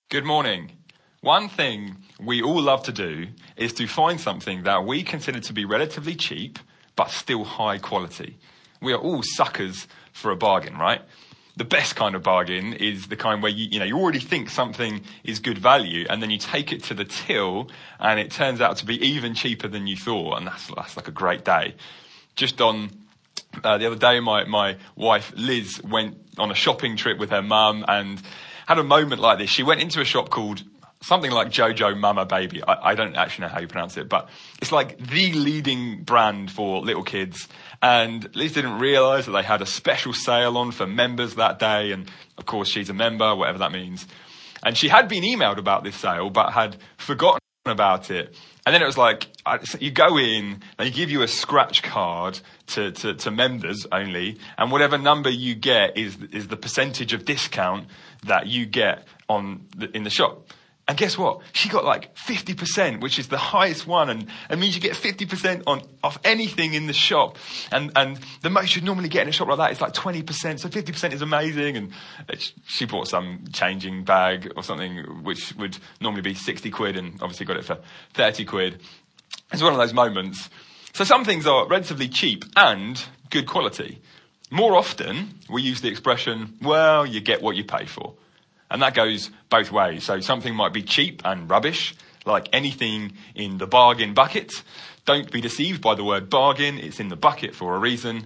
Good morning. One thing we all love to do is to find something that we consider to be relatively cheap, but still high quality. We are all suckers for a bargain, right? The best kind of bargain is the kind where you already think something is good value, and then you take it to the till, and it turns out to be even cheaper than you thought, and that's like a great day. Just on the other day, my wife Liz went on a shopping trip with her mum and had a moment like this. She went into a shop called something like Jojo Mama Baby. I don't actually know how you pronounce it, but it's like the leading brand for little kids. And Liz didn't realise that they had a special sale on for members that day. And of course, she's a member, whatever that means. And she had been emailed about this sale, but had forgotten about it. And then it was like, you go in, they give you a scratch card to members only, and whatever number you get is the percentage of discount that you get in the shop. And guess what? She got like 50%, which is the highest one, and it means you get 50% off anything in the shop. And the most you'd normally get in a shop like that is like 20%, so 50% is amazing. And she bought some changing bag or something, which would normally be 60 quid, and obviously got it for 30 quid. It's one of those moments. So some things are relatively cheap and good quality. More often, we use the expression, well, you get what you pay for. And that goes both ways. So something might be cheap and rubbish, like anything in the bargain bucket. Don't be deceived by the word bargain. It's in the bucket for a reason.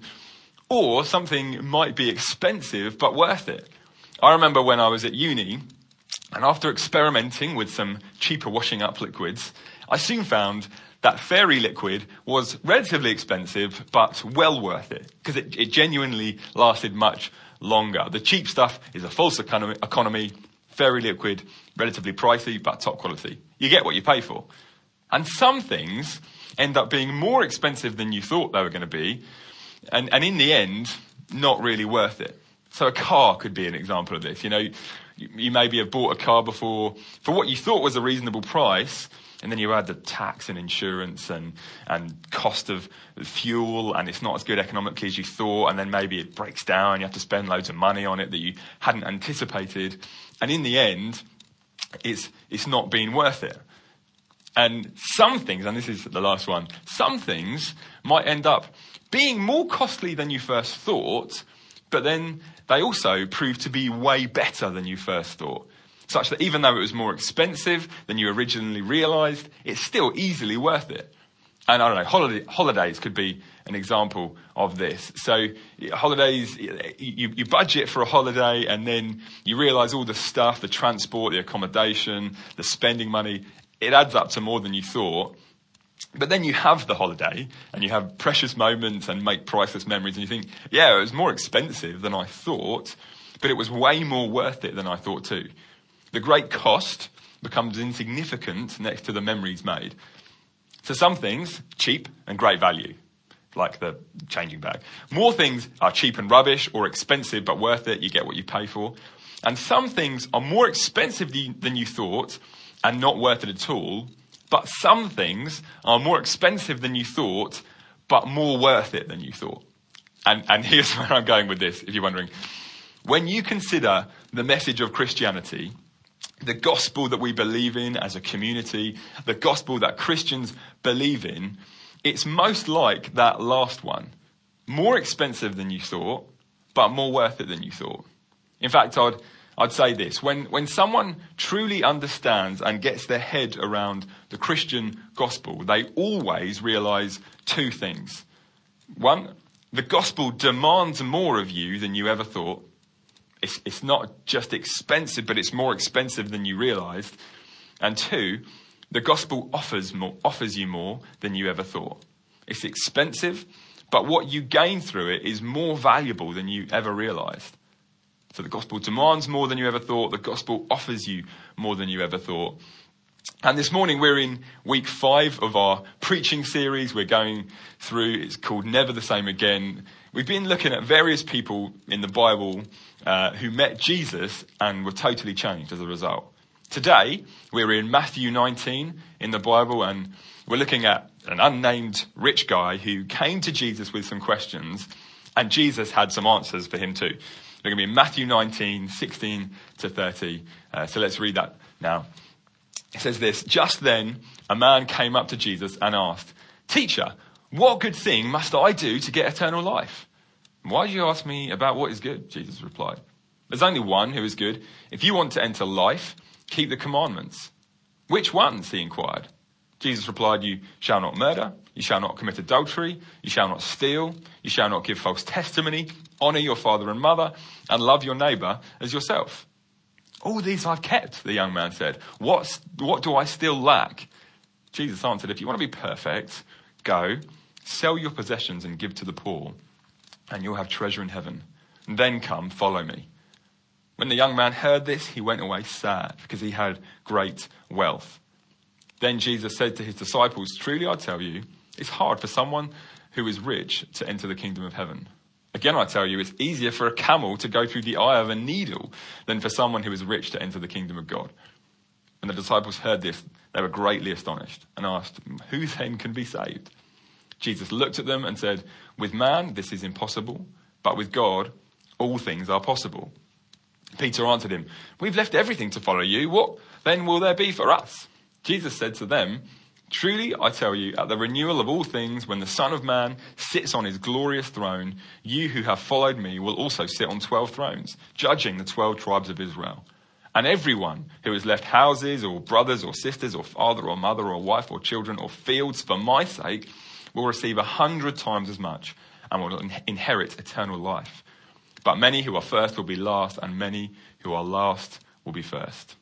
Or something might be expensive but worth it. I remember when I was at uni, and after experimenting with some cheaper washing up liquids, I soon found that Fairy liquid was relatively expensive but well worth it, because it genuinely lasted much longer. The cheap stuff is a false economy. Fairy liquid, relatively pricey but top quality. You get what you pay for. And some things end up being more expensive than you thought they were going to be, and in the end, not really worth it. So a car could be an example of this. You maybe have bought a car before for what you thought was a reasonable price, and then you add the tax and insurance and cost of fuel, and it's not as good economically as you thought, and then maybe it breaks down, you have to spend loads of money on it that you hadn't anticipated, and in the end, it's not been worth it. And some things, and this is the last one, some things might end up being more costly than you first thought, but then they also prove to be way better than you first thought. Such that even though it was more expensive than you originally realised, it's still easily worth it. And I don't know, holidays could be an example of this. So holidays, you budget for a holiday, and then you realise all the stuff, the transport, the accommodation, the spending money, it adds up to more than you thought. But then you have the holiday, and you have precious moments and make priceless memories, and you think, yeah, it was more expensive than I thought, but it was way more worth it than I thought too. The great cost becomes insignificant next to the memories made. So some things, cheap and great value, like the changing bag. More things are cheap and rubbish, or expensive but worth it, you get what you pay for. And some things are more expensive than you thought and not worth it at all. But some things are more expensive than you thought but more worth it than you thought. And here's where I'm going with this, if you're wondering. When you consider the message of Christianity, the gospel that we believe in as a community, the gospel that Christians believe in, it's most like that last one. More expensive than you thought, but more worth it than you thought. In fact, I'd say this. When someone truly understands and gets their head around the Christian gospel, they always realise two things. One, the gospel demands more of you than you ever thought. It's not just expensive, but it's more expensive than you realised. And two, the gospel offers you more than you ever thought. It's expensive, but what you gain through it is more valuable than you ever realised. So the gospel demands more than you ever thought. The gospel offers you more than you ever thought. And this morning we're in week 5 of our preaching series we're going through. It's called Never the Same Again. We've been looking at various people in the Bible who met Jesus and were totally changed as a result. Today, we're in Matthew 19 in the Bible, and we're looking at an unnamed rich guy who came to Jesus with some questions, and Jesus had some answers for him too. We're going to be in Matthew 19, 16 to 30. So let's read that Now, it says this, just then a man came up to Jesus and asked, "Teacher, what good thing must I do to get eternal life?" "Why do you ask me about what is good?" Jesus replied. "There's only one who is good. If you want to enter life, keep the commandments." "Which ones?" he inquired. Jesus replied, "You shall not murder, you shall not commit adultery, you shall not steal, you shall not give false testimony, honour your father and mother, and love your neighbour as yourself." "All these I've kept," the young man said. What do I still lack?" Jesus answered, "If you want to be perfect, go, sell your possessions and give to the poor, and you'll have treasure in heaven. And then come, follow me." When the young man heard this, he went away sad because he had great wealth. Then Jesus said to his disciples, "Truly I tell you, it's hard for someone who is rich to enter the kingdom of heaven. Again, I tell you, it's easier for a camel to go through the eye of a needle than for someone who is rich to enter the kingdom of God." When the disciples heard this, they were greatly astonished and asked, "Who then can be saved?" Jesus looked at them and said, "With man, this is impossible, but with God, all things are possible." Peter answered him, "We've left everything to follow you. What then will there be for us?" Jesus said to them, "Truly, I tell you, at the renewal of all things, when the Son of Man sits on his glorious throne, you who have followed me will also sit on 12 thrones, judging the 12 tribes of Israel. And everyone who has left houses or brothers or sisters or father or mother or wife or children or fields for my sake will receive 100 times as much and will inherit eternal life. But many who are first will be last, and many who are last will be first."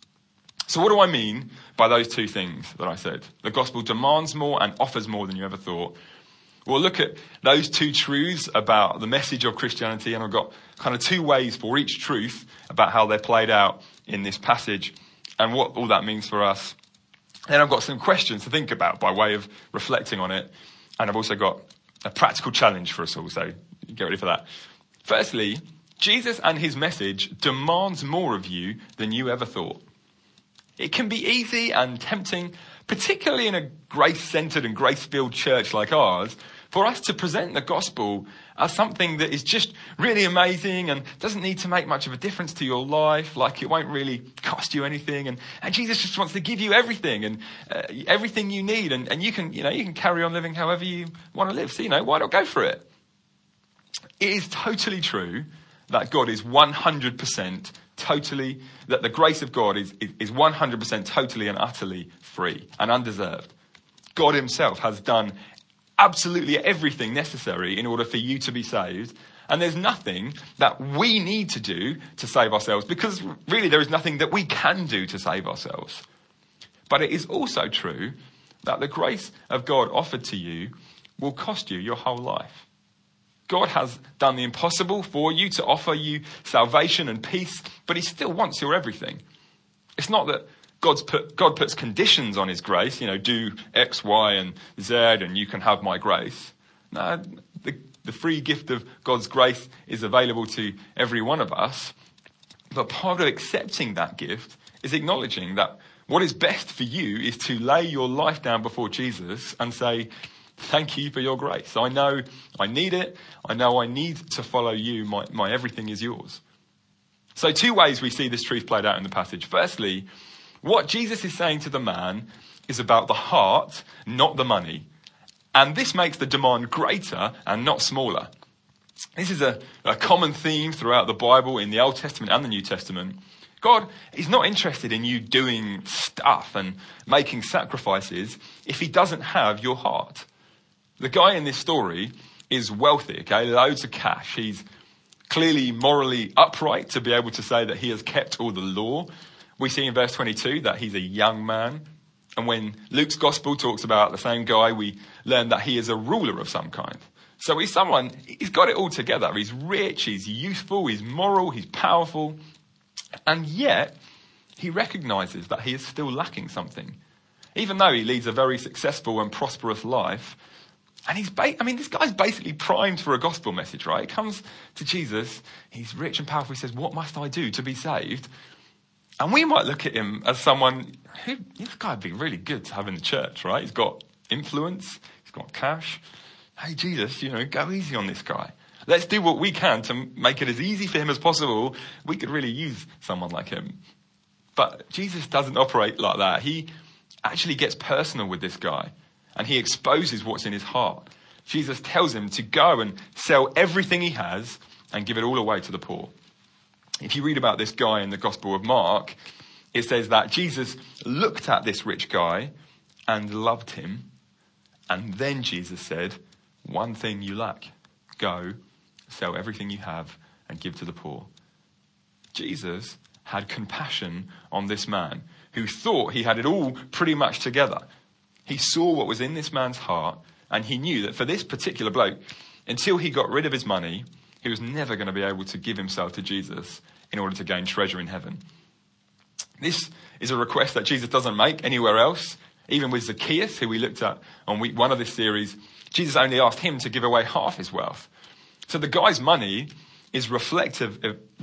So what do I mean by those two things that I said? The gospel demands more and offers more than you ever thought. We'll look at those two truths about the message of Christianity, and I've got kind of two ways for each truth about how they're played out in this passage and what all that means for us. Then I've got some questions to think about by way of reflecting on it, and I've also got a practical challenge for us all, so get ready for that. Firstly, Jesus and his message demands more of you than you ever thought. It can be easy and tempting, particularly in a grace-centered and grace-filled church like ours, for us to present the gospel as something that is just really amazing and doesn't need to make much of a difference to your life, like it won't really cost you anything, and Jesus just wants to give you everything and everything you need, and you can carry on living however you want to live. So why not go for it? It is totally true that God is 100% totally, that the grace of God is 100% totally and utterly free and undeserved. God himself has done absolutely everything necessary in order for you to be saved. And there's nothing that we need to do to save ourselves, because really there is nothing that we can do to save ourselves. But it is also true that the grace of God offered to you will cost you your whole life. God has done the impossible for you to offer you salvation and peace, but he still wants your everything. It's not that God puts conditions on his grace, do X, Y, and Z, and you can have my grace. No, the free gift of God's grace is available to every one of us. But part of accepting that gift is acknowledging that what is best for you is to lay your life down before Jesus and say, "Thank you for your grace. I know I need it. I know I need to follow you. My everything is yours." So two ways we see this truth played out in the passage. Firstly, what Jesus is saying to the man is about the heart, not the money. And this makes the demand greater and not smaller. This is a common theme throughout the Bible, in the Old Testament and the New Testament. God is not interested in you doing stuff and making sacrifices if he doesn't have your heart. The guy in this story is wealthy, okay, loads of cash. He's clearly morally upright to be able to say that he has kept all the law. We see in verse 22 that he's a young man. And when Luke's gospel talks about the same guy, we learn that he is a ruler of some kind. So he's got it all together. He's rich, he's youthful, he's moral, he's powerful. And yet, he recognizes that he is still lacking something. Even though he leads a very successful and prosperous life, and this guy's basically primed for a gospel message, right? He comes to Jesus, he's rich and powerful, he says, "What must I do to be saved?" And we might look at him as someone who, this guy would be really good to have in the church, right? He's got influence, he's got cash. Hey, Jesus, go easy on this guy. Let's do what we can to make it as easy for him as possible. We could really use someone like him. But Jesus doesn't operate like that. He actually gets personal with this guy, and he exposes what's in his heart. Jesus tells him to go and sell everything he has and give it all away to the poor. If you read about this guy in the Gospel of Mark, it says that Jesus looked at this rich guy and loved him. And then Jesus said, one thing you lack. Go, sell everything you have and give to the poor. Jesus had compassion on this man who thought he had it all pretty much together. He saw what was in this man's heart, and he knew that for this particular bloke, until he got rid of his money, he was never going to be able to give himself to Jesus in order to gain treasure in heaven. This is a request that Jesus doesn't make anywhere else. Even with Zacchaeus, who we looked at on week 1 of this series, Jesus only asked him to give away half his wealth. So the guy's money is reflective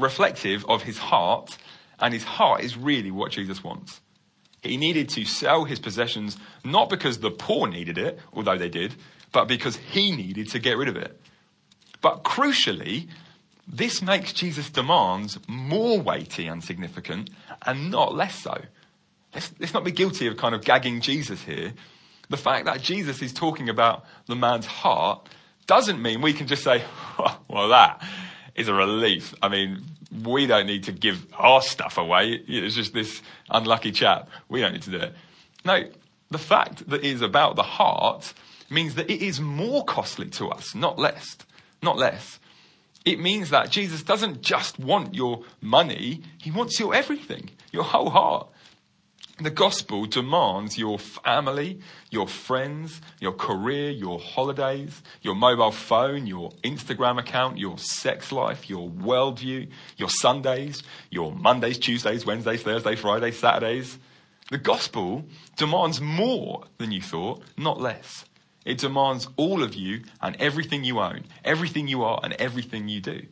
of his heart, and his heart is really what Jesus wants. He needed to sell his possessions, not because the poor needed it, although they did, but because he needed to get rid of it. But crucially, this makes Jesus' demands more weighty and significant, and not less so. Let's not be guilty of kind of gagging Jesus here. The fact that Jesus is talking about the man's heart doesn't mean we can just say, oh, well, that is a relief. I mean, we don't need to give our stuff away. It's just this unlucky chap. We don't need to do it. No, the fact that it is about the heart means that it is more costly to us, not less. Not less. It means that Jesus doesn't just want your money. He wants your everything, your whole heart. The gospel demands your family, your friends, your career, your holidays, your mobile phone, your Instagram account, your sex life, your worldview, your Sundays, your Mondays, Tuesdays, Wednesdays, Thursdays, Fridays, Saturdays. The gospel demands more than you thought, not less. It demands all of you and everything you own, everything you are and everything you do.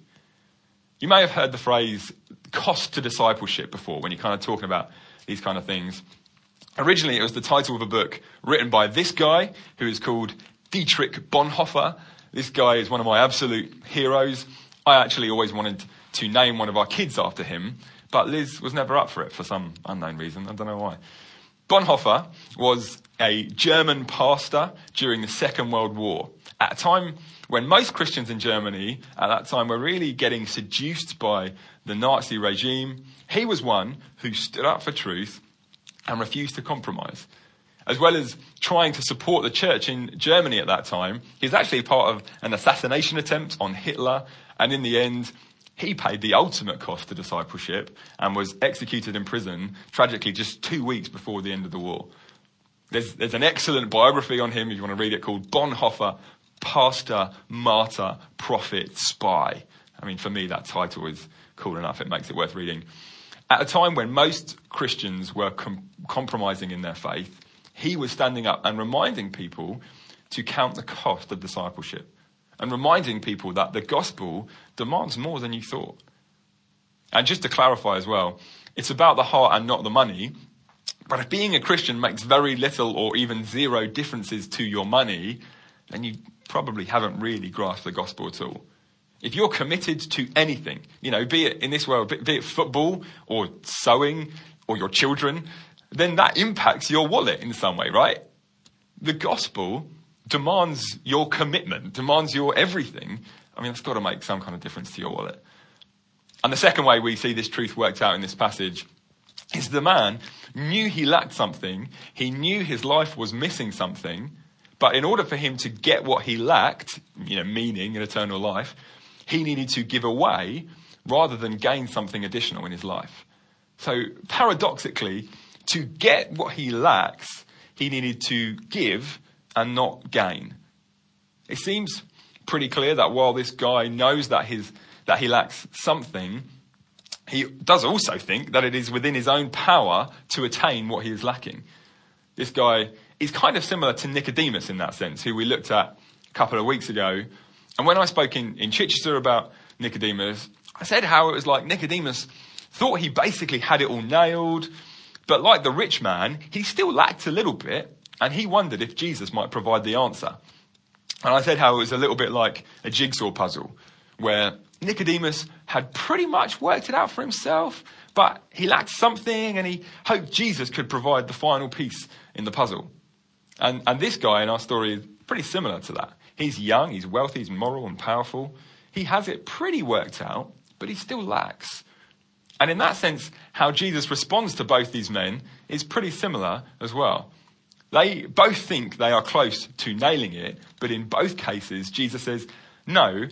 You may have heard the phrase cost to discipleship before when you're kind of talking about these kind of things. Originally, it was the title of a book written by this guy who is called Dietrich Bonhoeffer. This guy is one of my absolute heroes. I actually always wanted to name one of our kids after him, but Liz was never up for it for some unknown reason. I don't know why. Bonhoeffer was a German pastor during the Second World War, at a time when most Christians in Germany at that time were really getting seduced by the Nazi regime. He was one who stood up for truth and refused to compromise. As well as trying to support the church in Germany at that time, he was actually part of an assassination attempt on Hitler, and in the end, he paid the ultimate cost to discipleship and was executed in prison, tragically, just 2 weeks before the end of the war. There's an excellent biography on him, if you want to read it, called Bonhoeffer, Pastor, Martyr, Prophet, Spy. I mean, for me, that title is cool enough. It makes it worth reading. At a time when most Christians were compromising in their faith, he was standing up and reminding people to count the cost of discipleship and reminding people that the gospel demands more than you thought. And just to clarify as well, it's about the heart and not the money. But if being a Christian makes very little or even zero differences to your money, then you probably haven't really grasped the gospel at all. If you're committed to anything, be it in this world, be it football or sewing or your children, then that impacts your wallet in some way, right? The gospel demands your commitment, demands your everything. I mean, it's got to make some kind of difference to your wallet. And the second way we see this truth worked out in this passage is the man knew he lacked something. He knew his life was missing something. But in order for him to get what he lacked, meaning and eternal life, he needed to give away rather than gain something additional in his life. So paradoxically, to get what he lacks, he needed to give and not gain. It seems pretty clear that while this guy knows that he lacks something, he does also think that it is within his own power to attain what he is lacking. This guy is kind of similar to Nicodemus in that sense, who we looked at a couple of weeks ago. And when I spoke in Chichester about Nicodemus, I said how it was like Nicodemus thought he basically had it all nailed, but like the rich man, he still lacked a little bit, and he wondered if Jesus might provide the answer. And I said how it was a little bit like a jigsaw puzzle, where Nicodemus had pretty much worked it out for himself, But he lacked something, and he hoped Jesus could provide the final piece in the puzzle. And this guy in our story is pretty similar to that. He's young, he's wealthy, he's moral and powerful. He has it pretty worked out, but he still lacks. And in that sense, how Jesus responds to both these men is pretty similar as well. They both think they are close to nailing it, but in both cases, Jesus says, no,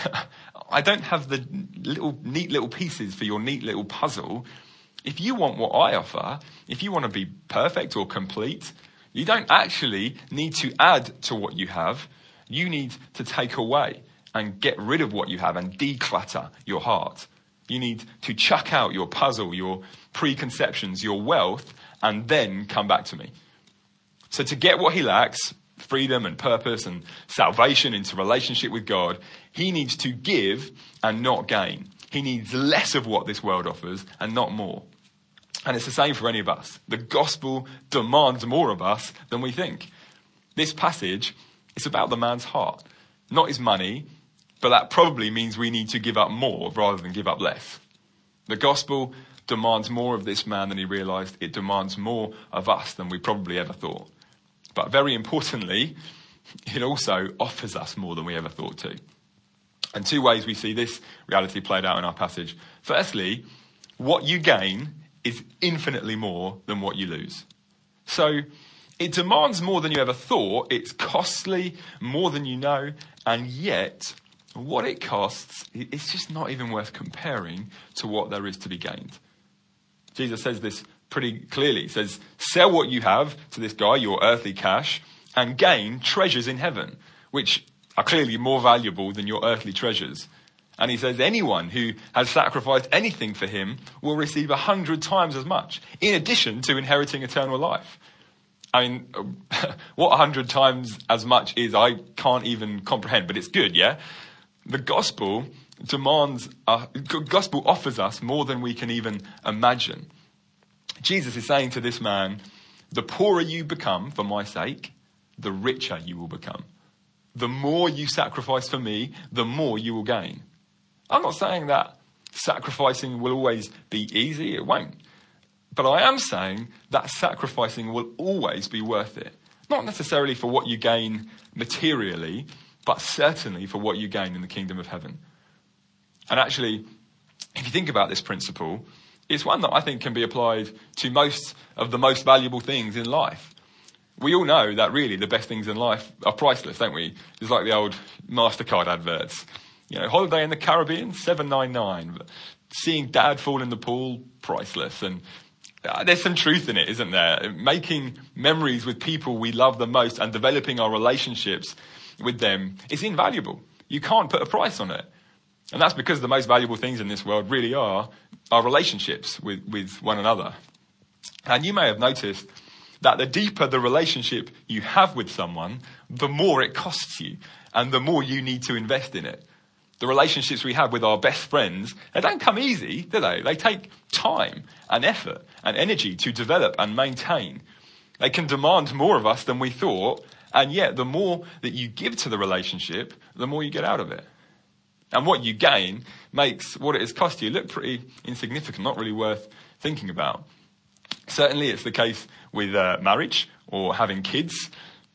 I don't have the neat little pieces for your neat little puzzle. If you want what I offer, if you want to be perfect or complete, you don't actually need to add to what you have. You need to take away and get rid of what you have and declutter your heart. You need to chuck out your puzzle, your preconceptions, your wealth, and then come back to me. So to get what he lacks, freedom and purpose and salvation into relationship with God, he needs to give and not gain. He needs less of what this world offers and not more. And it's the same for any of us. The gospel demands more of us than we think. This passage is about the man's heart, not his money, but that probably means we need to give up more rather than give up less. The gospel demands more of this man than he realized. It demands more of us than we probably ever thought. But very importantly, it also offers us more than we ever thought to. And two ways we see this reality played out in our passage. Firstly, what you gain is infinitely more than what you lose. So it demands more than you ever thought. It's costly, more than you know. And yet, what it costs, it's just not even worth comparing to what there is to be gained. Jesus says this pretty clearly. He says, sell what you have to this guy, your earthly cash, and gain treasures in heaven, which are clearly more valuable than your earthly treasures. And he says anyone who has sacrificed anything for him will receive 100 times as much, in addition to inheriting eternal life. I mean, what 100 times as much is, I can't even comprehend, but it's good, yeah? The gospel gospel offers us more than we can even imagine. Jesus is saying to this man, the poorer you become for my sake, the richer you will become. The more you sacrifice for me, the more you will gain. I'm not saying that sacrificing will always be easy. It won't. But I am saying that sacrificing will always be worth it. Not necessarily for what you gain materially, but certainly for what you gain in the kingdom of heaven. And actually, if you think about this principle, it's one that I think can be applied to most of the most valuable things in life. We all know that really the best things in life are priceless, don't we? It's like the old MasterCard adverts. You know, holiday in the Caribbean, $7.99. Seeing dad fall in the pool, priceless. And there's some truth in it, isn't there? Making memories with people we love the most and developing our relationships with them is invaluable. You can't put a price on it. And that's because the most valuable things in this world really are our relationships with one another. And you may have noticed that the deeper the relationship you have with someone, the more it costs you and the more you need to invest in it. The relationships we have with our best friends, they don't come easy, do they? They take time and effort and energy to develop and maintain. They can demand more of us than we thought, and yet the more that you give to the relationship, the more you get out of it. And what you gain makes what it has cost you look pretty insignificant, not really worth thinking about. Certainly it's the case with marriage or having kids.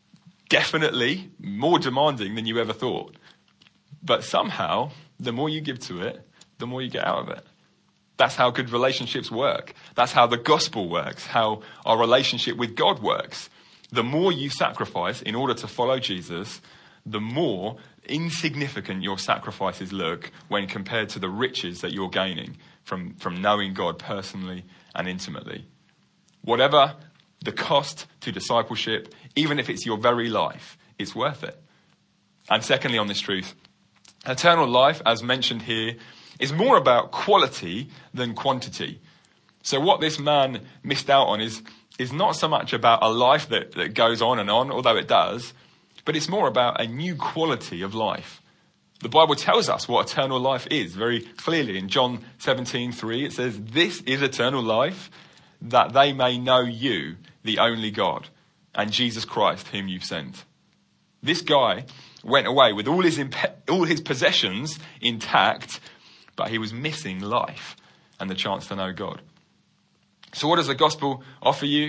Definitely more demanding than you ever thought. But somehow, the more you give to it, the more you get out of it. That's how good relationships work. That's how the gospel works, how our relationship with God works. The more you sacrifice in order to follow Jesus, the more insignificant your sacrifices look when compared to the riches that you're gaining from knowing God personally and intimately. Whatever the cost to discipleship, even if it's your very life, it's worth it. And secondly, on this truth, eternal life, as mentioned here, is more about quality than quantity. So what this man missed out on is not so much about a life that goes on, although it does, but it's more about a new quality of life. The Bible tells us what eternal life is very clearly. In John 17:3, it says, "This is eternal life, that they may know you, the only God, and Jesus Christ, whom you've sent." This guy went away with all his possessions intact, but he was missing life. and the chance to know God. So what does the gospel offer you?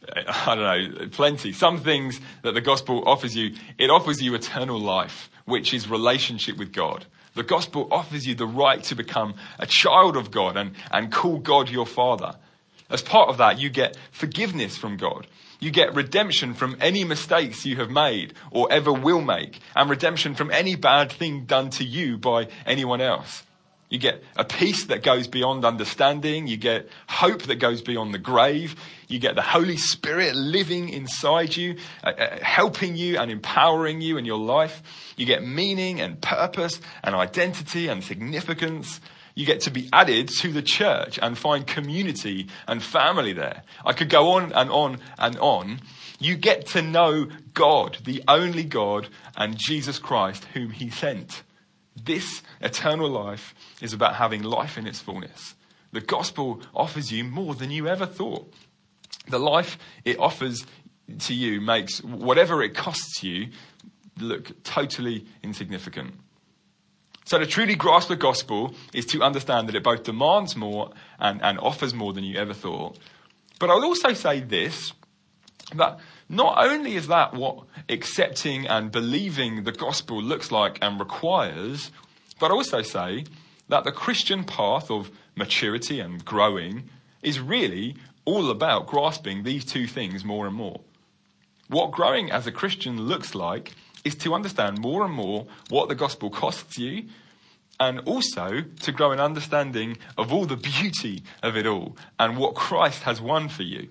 I don't know, plenty. Some things that the gospel offers you, it offers you eternal life, which is relationship with God. The gospel offers you the right to become a child of God and call God your Father. As part of that, you get forgiveness from God. You get redemption from any mistakes you have made or ever will make, and redemption from any bad thing done to you by anyone else. You get a peace that goes beyond understanding. You get hope that goes beyond the grave. You get the Holy Spirit living inside you, helping you and empowering you in your life. You get meaning and purpose and identity and significance. You get to be added to the church and find community and family there. I could go on and on and on. You get to know God, the only God, and Jesus Christ, whom he sent. This eternal life is about having life in its fullness. The gospel offers you more than you ever thought. The life it offers to you makes whatever it costs you look totally insignificant. So to truly grasp the gospel is to understand that it both demands more and offers more than you ever thought. But I would also say this, that not only is that what accepting and believing the gospel looks like and requires, but I also say that the Christian path of maturity and growing is really all about grasping these two things more and more. What growing as a Christian looks like is to understand more and more what the gospel costs you, and also to grow an understanding of all the beauty of it all and what Christ has won for you.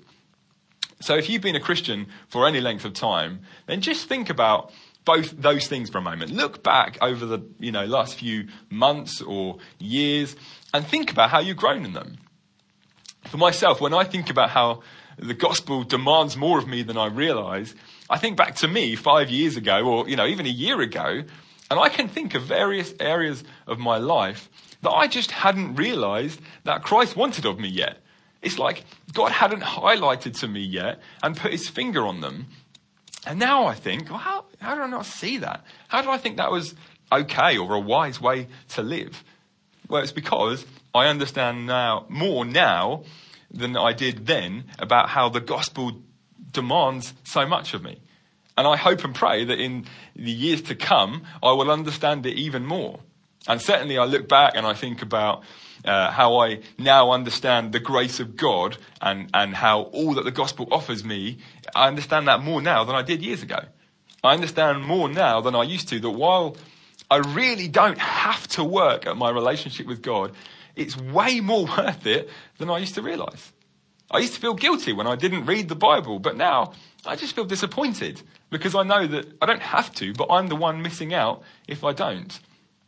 So if you've been a Christian for any length of time, then just think about both those things for a moment. Look back over the last few months or years and think about how you've grown in them. For myself, when I think about how the gospel demands more of me than I realise, I think back to me 5 years ago or even a year ago, and I can think of various areas of my life that I just hadn't realised that Christ wanted of me yet. It's like God hadn't highlighted to me yet and put his finger on them. And now I think, well, how did I not see that? How did I think that was okay or a wise way to live? Well, it's because I understand more now than I did then about how the gospel demands so much of me. And I hope and pray that in the years to come, I will understand it even more. And certainly I look back and I think about how I now understand the grace of God and how all that the gospel offers me, I understand that more now than I did years ago. I understand more now than I used to, that while I really don't have to work at my relationship with God, it's way more worth it than I used to realise. I used to feel guilty when I didn't read the Bible, but now I just feel disappointed because I know that I don't have to, but I'm the one missing out if I don't.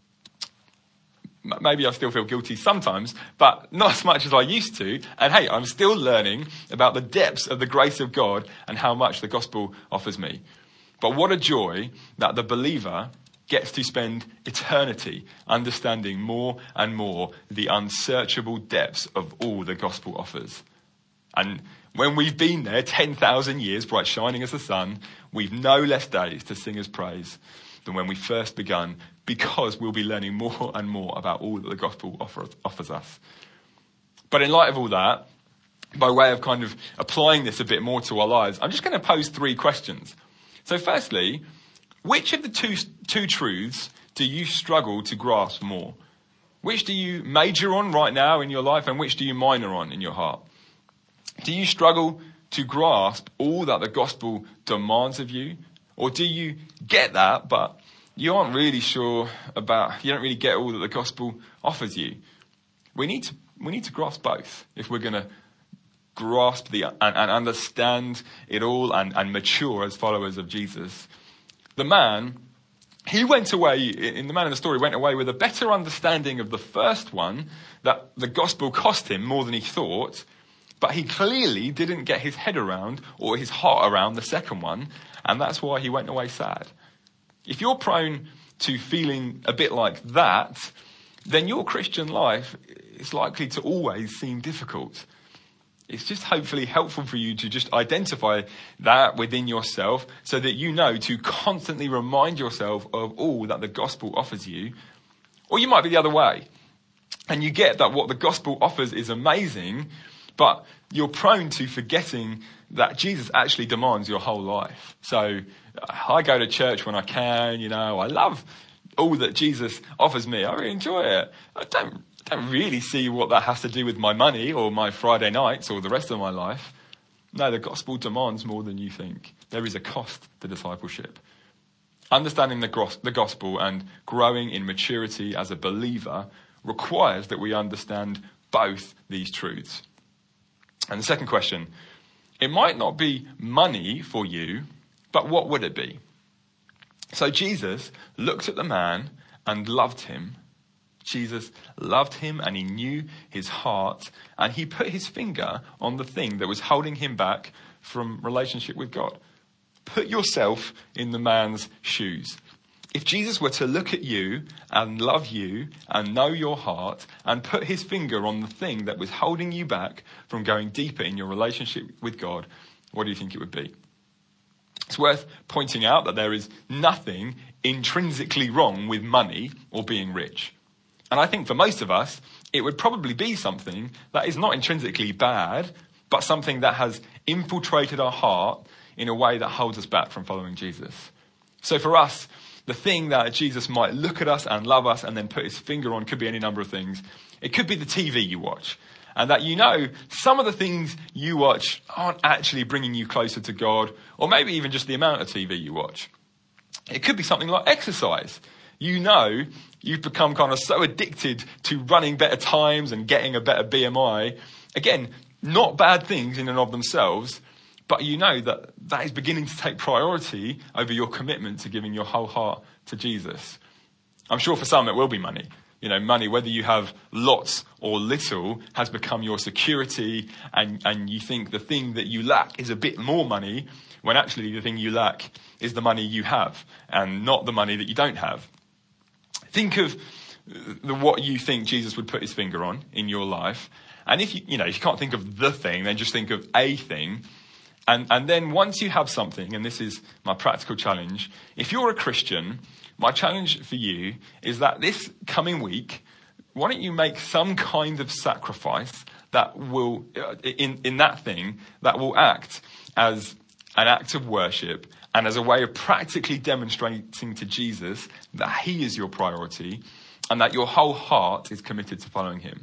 Maybe I still feel guilty sometimes, but not as much as I used to. And hey, I'm still learning about the depths of the grace of God and how much the gospel offers me. But what a joy that the believer gets to spend eternity understanding more and more the unsearchable depths of all the gospel offers. And when we've been there 10,000 years, bright shining as the sun, we've no less days to sing his praise than when we first begun, because we'll be learning more and more about all that the gospel offers us. But in light of all that, by way of kind of applying this a bit more to our lives, I'm just going to pose 3 questions. So firstly, which of the two truths do you struggle to grasp more? Which do you major on right now in your life, and which do you minor on in your heart? Do you struggle to grasp all that the gospel demands of you? Or do you get that, but you aren't really sure about, you don't really get all that the gospel offers you? We need to grasp both if we're going to grasp and understand it all and mature as followers of Jesus. The man, he went away, the man in the story went away with a better understanding of the first one, that the gospel cost him more than he thought, but he clearly didn't get his head around or his heart around the second one, and that's why he went away sad. If you're prone to feeling a bit like that, then your Christian life is likely to always seem difficult. It's just hopefully helpful for you to just identify that within yourself so that you know to constantly remind yourself of all that the gospel offers you. Or you might be the other way. And you get that what the gospel offers is amazing, but you're prone to forgetting that Jesus actually demands your whole life. So I go to church when I can, I love all that Jesus offers me. I really enjoy it. I don't really see what that has to do with my money or my Friday nights or the rest of my life. No, the gospel demands more than you think. There is a cost to discipleship. Understanding the gospel and growing in maturity as a believer requires that we understand both these truths. And the second question, it might not be money for you, but what would it be? So Jesus looked at the man and loved him. Jesus loved him and he knew his heart, and he put his finger on the thing that was holding him back from relationship with God. Put yourself in the man's shoes. If Jesus were to look at you and love you and know your heart and put his finger on the thing that was holding you back from going deeper in your relationship with God, what do you think it would be? It's worth pointing out that there is nothing intrinsically wrong with money or being rich. And I think for most of us, it would probably be something that is not intrinsically bad, but something that has infiltrated our heart in a way that holds us back from following Jesus. So for us, the thing that Jesus might look at us and love us and then put his finger on could be any number of things. It could be the TV you watch. And that some of the things you watch aren't actually bringing you closer to God, or maybe even just the amount of TV you watch. It could be something like exercise. You've become kind of so addicted to running better times and getting a better BMI. Again, not bad things in and of themselves, but that is beginning to take priority over your commitment to giving your whole heart to Jesus. I'm sure for some it will be money. Money, whether you have lots or little, has become your security, and you think the thing that you lack is a bit more money, when actually the thing you lack is the money you have and not the money that you don't have. Think of what you think Jesus would put his finger on in your life. And if you can't think of the thing, then just think of a thing. And then once you have something, and this is my practical challenge, if you're a Christian, my challenge for you is that this coming week, why don't you make some kind of sacrifice that will, in that thing, that will act as an act of worship and as a way of practically demonstrating to Jesus that he is your priority and that your whole heart is committed to following him.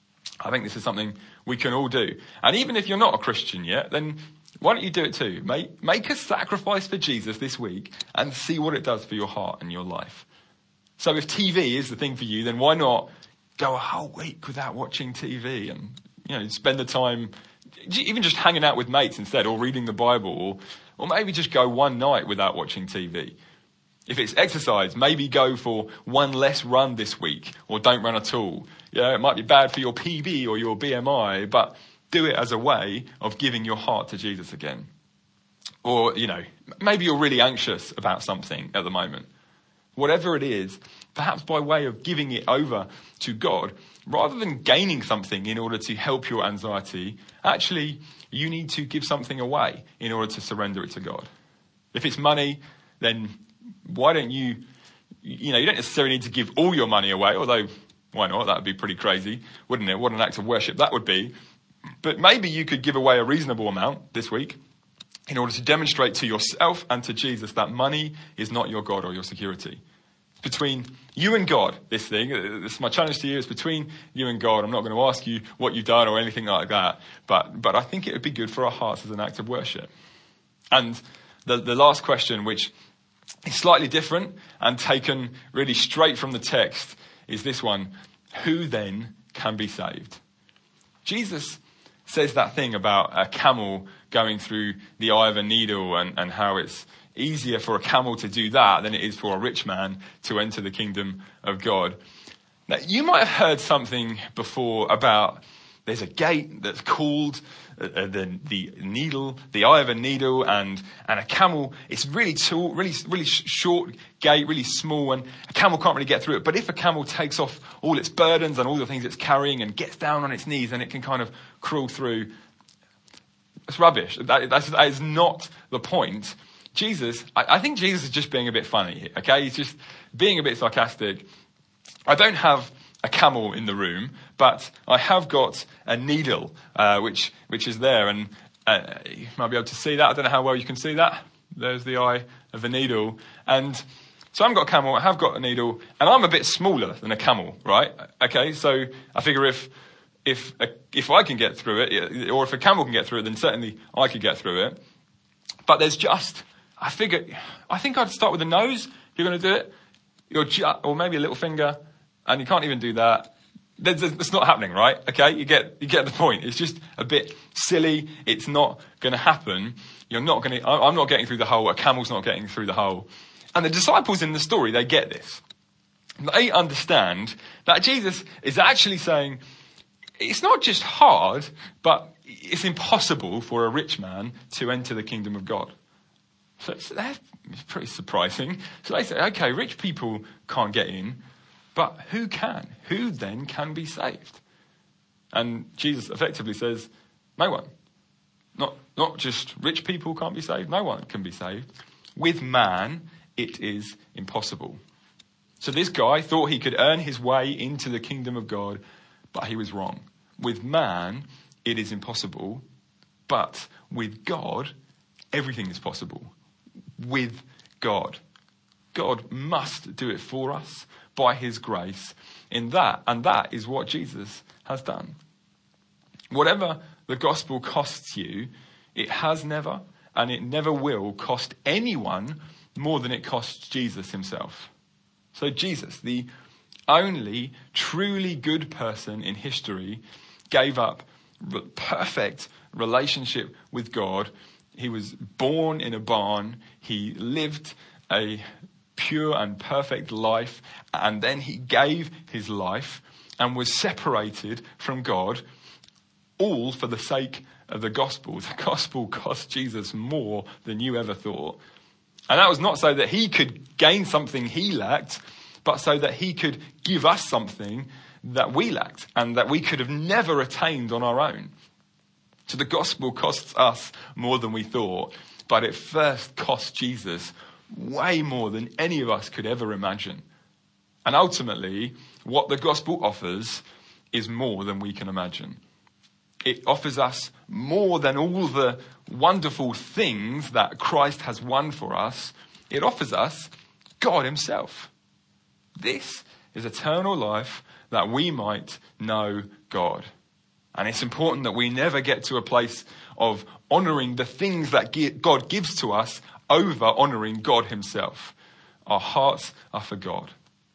I think this is something we can all do. And even if you're not a Christian yet, then why don't you do it too? Make a sacrifice for Jesus this week and see what it does for your heart and your life. So if TV is the thing for you, then why not go a whole week without watching TV and, spend the time even just hanging out with mates instead, or reading the Bible, or maybe just go one night without watching TV. If it's exercise, maybe go for one less run this week, or don't run at all. It might be bad for your PB or your BMI, but do it as a way of giving your heart to Jesus again. Or, maybe you're really anxious about something at the moment. Whatever it is, perhaps by way of giving it over to God, rather than gaining something in order to help your anxiety, actually, you need to give something away in order to surrender it to God. If it's money, then why don't you don't necessarily need to give all your money away, although why not? That would be pretty crazy, wouldn't it? What an act of worship that would be. But maybe you could give away a reasonable amount this week in order to demonstrate to yourself and to Jesus that money is not your God or your security. It's between you and God, this thing. This is my challenge to you. It's between you and God. I'm not going to ask you what you've done or anything like that. But I think it would be good for our hearts as an act of worship. And the last question, which is slightly different and taken really straight from the text, is this one. Who then can be saved? Jesus says that thing about a camel going through the eye of a needle and how it's easier for a camel to do that than it is for a rich man to enter the kingdom of God. Now, you might have heard something before about there's a gate that's called the needle, the eye of a needle, and a camel. It's really tall, really short gate, really small, and a camel can't really get through it. But if a camel takes off all its burdens and all the things it's carrying and gets down on its knees, then it can kind of crawl through. It's rubbish. That is not the point. I think Jesus is just being a bit funny here, okay? He's just being a bit sarcastic. I don't have a camel in the room, but I have got a needle, which is there, and you might be able to see that. I don't know how well you can see that. There's the eye of a needle. And so I haven't got a camel, I have got a needle, and I'm a bit smaller than a camel, right? Okay, so I figure if I can get through it, or if a camel can get through it, then certainly I could get through it. But there's just, I think I'd start with the nose. You're going to do it, or maybe a little finger, and you can't even do that. It's not happening, right? Okay, you get the point. It's just a bit silly. It's not going to happen. I'm not getting through the hole. A camel's not getting through the hole. And the disciples in the story, they get this. They understand that Jesus is actually saying, it's not just hard, but it's impossible for a rich man to enter the kingdom of God. So that's pretty surprising. So they say, okay, rich people can't get in, but who can? Who then can be saved? And Jesus effectively says, no one. Not just rich people can't be saved, no one can be saved. With man, it is impossible. So this guy thought he could earn his way into the kingdom of God, but he was wrong. With man, it is impossible, but with God, everything is possible. With God. God must do it for us by his grace in that, and that is what Jesus has done. Whatever the gospel costs you, it has never, and it never will cost anyone more than it costs Jesus himself. So Jesus, the only truly good person in history, gave up perfect relationship with God. He was born in a barn. He lived a pure and perfect life, and then he gave his life and was separated from God, all for the sake of the gospel. The gospel cost Jesus more than you ever thought. And that was not so that he could gain something he lacked, but so that he could give us something that we lacked and that we could have never attained on our own. So the gospel costs us more than we thought, but it first cost Jesus way more than any of us could ever imagine. And ultimately, what the gospel offers is more than we can imagine. It offers us more than all the wonderful things that Christ has won for us. It offers us God himself. This is eternal life, that we might know God. And it's important that we never get to a place of honouring the things that God gives to us over honouring God himself. Our hearts are for God.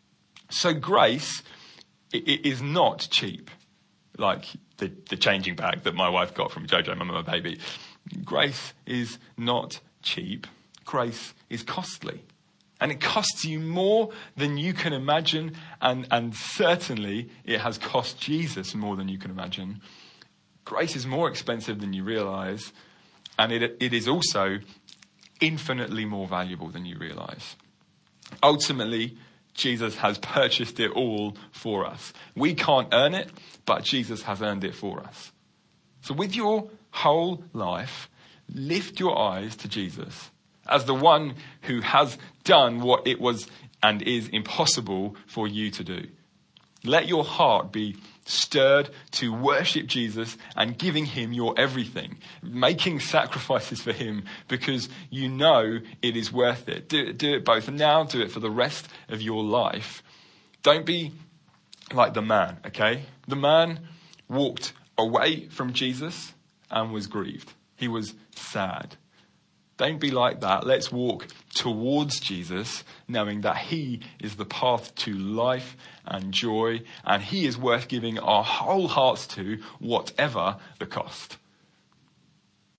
So grace, it is not cheap, like the changing bag that my wife got from Jojo, my mama baby. Grace is not cheap. Grace is costly. And it costs you more than you can imagine, and certainly it has cost Jesus more than you can imagine. Grace is more expensive than you realise, and it is also infinitely more valuable than you realise. Ultimately, Jesus has purchased it all for us. We can't earn it, but Jesus has earned it for us. So with your whole life, lift your eyes to Jesus as the one who has done what it was and is impossible for you to do. Let your heart be stirred to worship Jesus and giving him your everything, making sacrifices for him because you know it is worth it. Do it both now, do it for the rest of your life. Don't be like the man, okay? The man walked away from Jesus and was grieved. He was sad. Don't be like that. Let's walk towards Jesus, knowing that he is the path to life and joy, and he is worth giving our whole hearts to, whatever the cost.